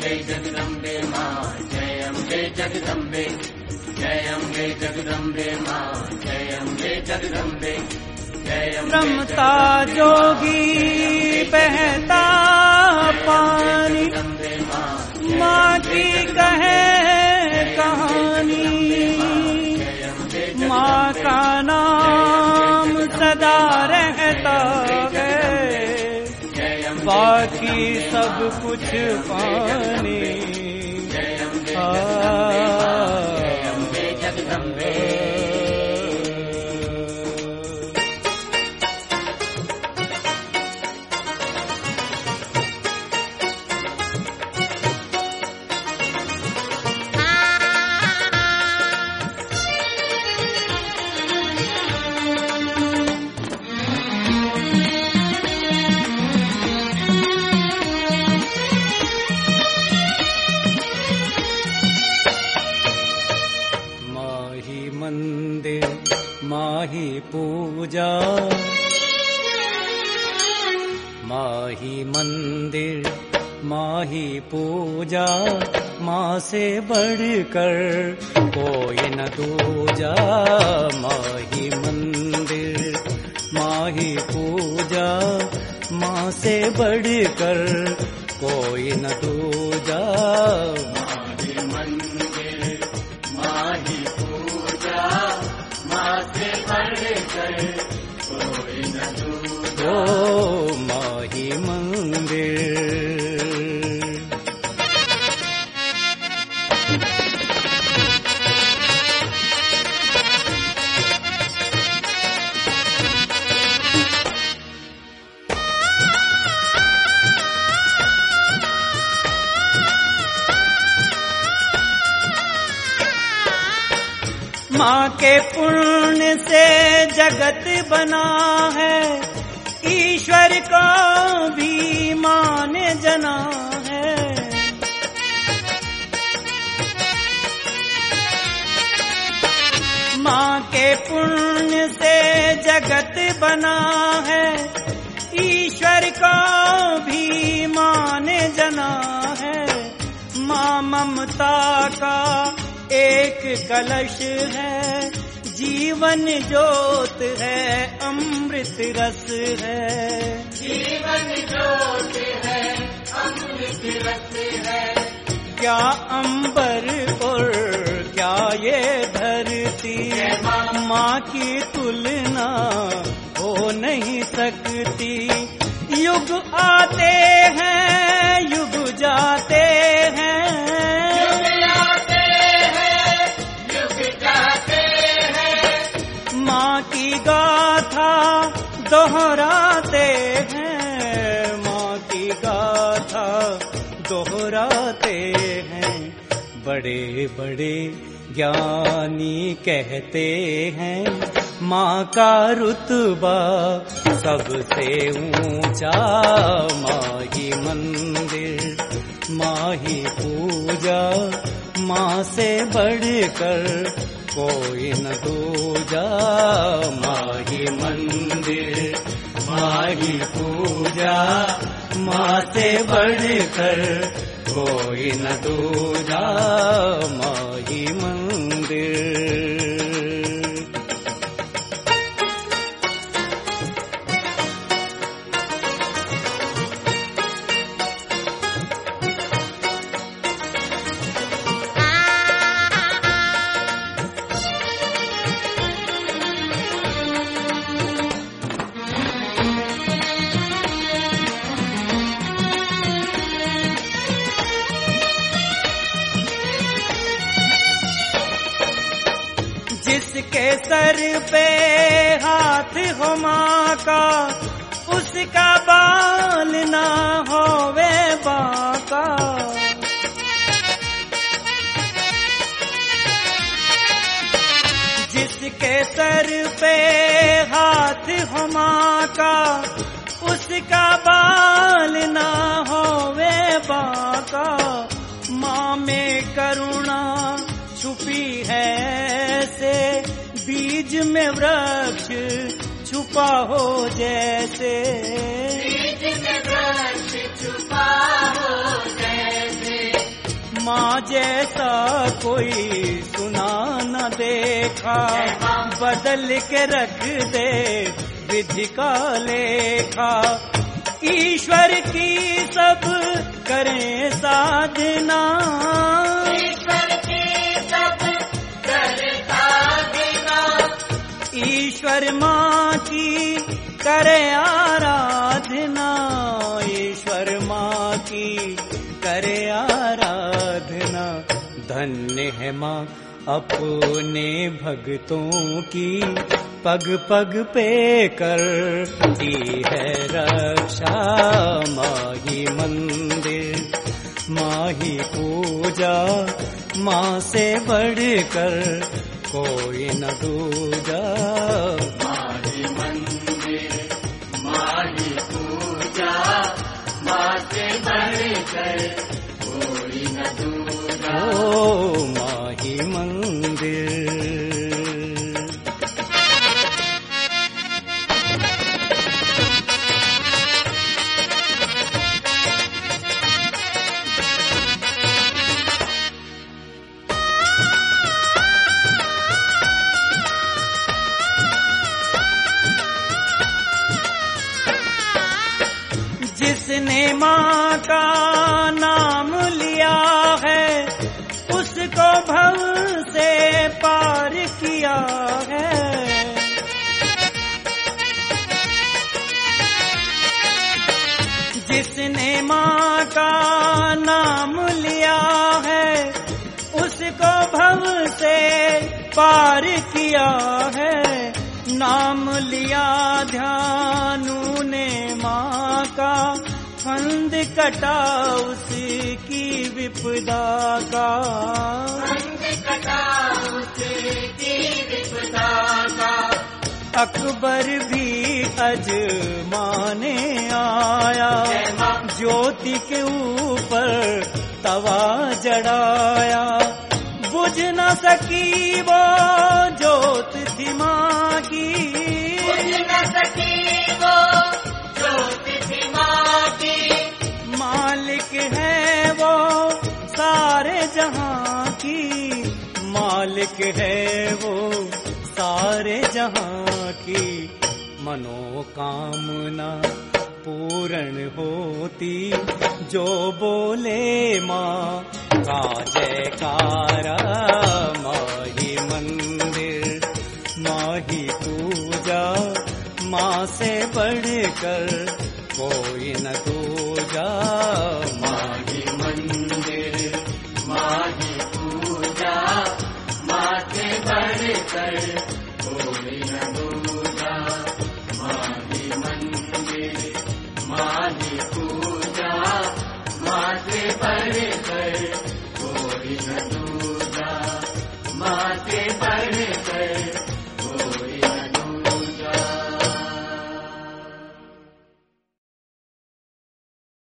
अम्बे जगदम्बे माँ, जय अम्बे जगदम्बे, जय अम्बे जगदम्बे माँ, जय अम्बे जगदम्बे, जय अम्बे। रमता जोगी बहता पानी, माँ की कहे कहानी, माँ का नाम सदा रहता है, बाकी सब कुछ पानी। जय अम्बे जगदम्बे, मंदिर माही पूजा, माही मंदिर माही पूजा, माँ से बढ़कर कोई न दूजा। माही मंदिर माही पूजा, माँ से बढ़कर कोई न दूजा। माही मंदिर माही पूजा, माँ से बढ़कर कोई न दूजा। ओ माही मंदिर। माँ के पुण्य से जगत बना है, ईश्वर को भी माँ ने जना है। माँ के पुण्य से जगत बना है, ईश्वर को भी माँ ने जना है। माँ ममता का एक कलश है, जीवन ज्योत है, अमृत रस है। जीवन ज्योत है, अमृत रस है। क्या अंबर और क्या ये धरती, माँ की तुलना हो नहीं सकती। युग आते हैं युग जाते हैं, माँ की गाथा दोहराते हैं, माँ की गाथा दोहराते हैं। बड़े बड़े ज्ञानी कहते हैं, माँ का रुतबा सबसे ऊंचा। माही मंदिर माही पूजा, माँ से बढ़कर कोई न दूजा। माही मंदिर माही पूजा, माँ से बढ़कर कोई न दूजा। माही मंदिर। जिसके सर पे हाथ हो माँ का, उसका बाल ना होवे बाका। जिसके सर पे हाथ हो माँ का, उसका बाल ना होवे बाका। माँ में करुणा छुपी है से, बीज में वृक्ष छुपा हो जैसे। बीज में वृक्ष छुपा हो जैसे। माँ जैसा कोई सुना न देखा, बदल के रख दे विधि का लेखा। ईश्वर की सब करें साधना, ईश्वर की सब करें साधना, ईश्वर माँ की करे आराधना, ईश्वर माँ की करे आराधना। धन्य है माँ अपने भक्तों की, पग पग पे करती है रक्षा। माही मंदिर माही पूजा, माँ से बढ़कर कोई न दूजा। माही मंदिर माही पूजा, माँ से बढ़कर कोई न दूजा। ओ माही मंदिर। जिसने माँ का नाम लिया है, उसको भव से पार किया है। जिसने माँ का नाम लिया है, उसको भव से पार किया है। नाम लिया ध्यानु ने माँ का, फंद कटा उसकी विपदा का। फंद कटा उसकी विपदा का। अकबर भी अजमाने आया, ज्योति के ऊपर तवा जड़ाया। बुझ न सकी वो ज्योत थी माँ की, बुझ न सकी वो ज्योत थी माँ की। मालिक है वो सारे जहां की, मालिक है वो सारे जहां की। मनोकामना पूर्ण होती, जो बोले माँ का जयकारा। माही मंदिर माही पूजा, माँ से बढ़कर कोई न दूजा। माही मंदिर माही पूजा, माँ से बढ़कर कोई न दूजा।